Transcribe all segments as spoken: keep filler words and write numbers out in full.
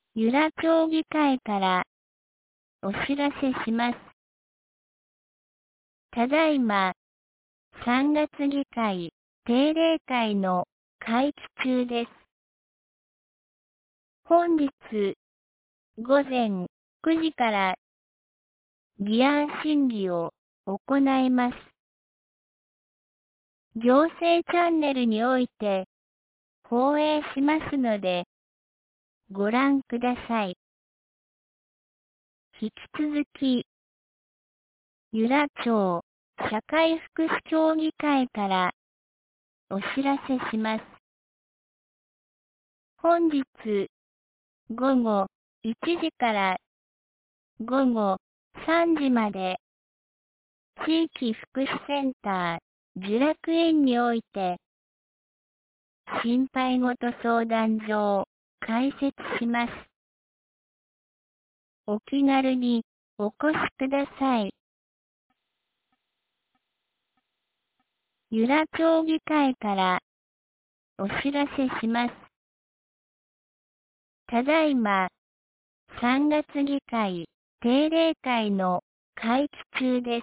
由良町議会からお知らせします。ただいま、さんがつ議会定例会の会期中です。本日午前くじから議案審議を行います。行政チャンネルにおいて放映しますのでご覧ください。引き続き、由良町社会福祉協議会からお知らせします。本日午後いちじから午後さんじまで地域福祉センター聚楽園において心配ごと相談所を開設します。お気軽にお越しください。由良町議会からお知らせします。ただいま、さんがつ議会定例会の会期中です。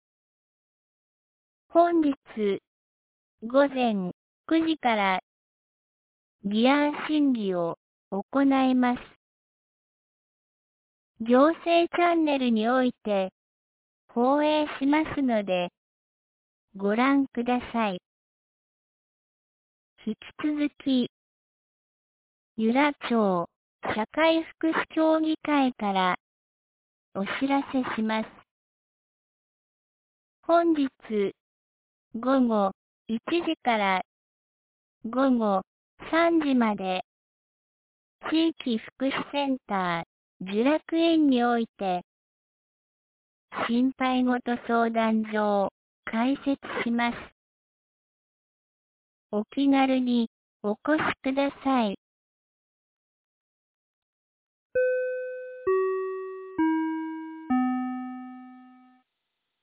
本日午前くじから議案審議を行います。行政チャンネルにおいて放映しますのでご覧ください。引き続き、由良町社会福祉協議会からお知らせします。本日午後いちじから午後さんじまで地域福祉センター聚楽園において心配ごと相談所を開設します。お気軽にお越しください。